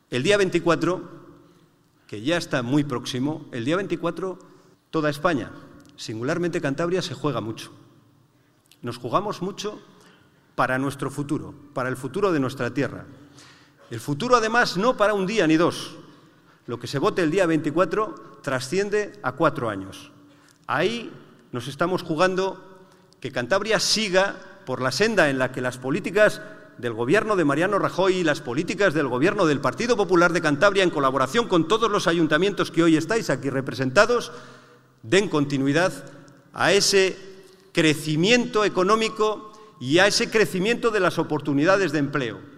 El día 24, que ya está muy próximo, el día 24 toda España, singularmente Cantabria, se juega mucho. Nos jugamos mucho para nuestro futuro, para el futuro de nuestra tierra. El futuro, además, no para un día ni dos. Lo que se vote el día 24 trasciende a 4 años. Ahí nos estamos jugando que Cantabria siga por la senda en la que las políticas del Gobierno de Mariano Rajoy y las políticas del Gobierno del Partido Popular de Cantabria, en colaboración con todos los ayuntamientos que hoy estáis aquí representados, den continuidad a ese crecimiento económico y a ese crecimiento de las oportunidades de empleo.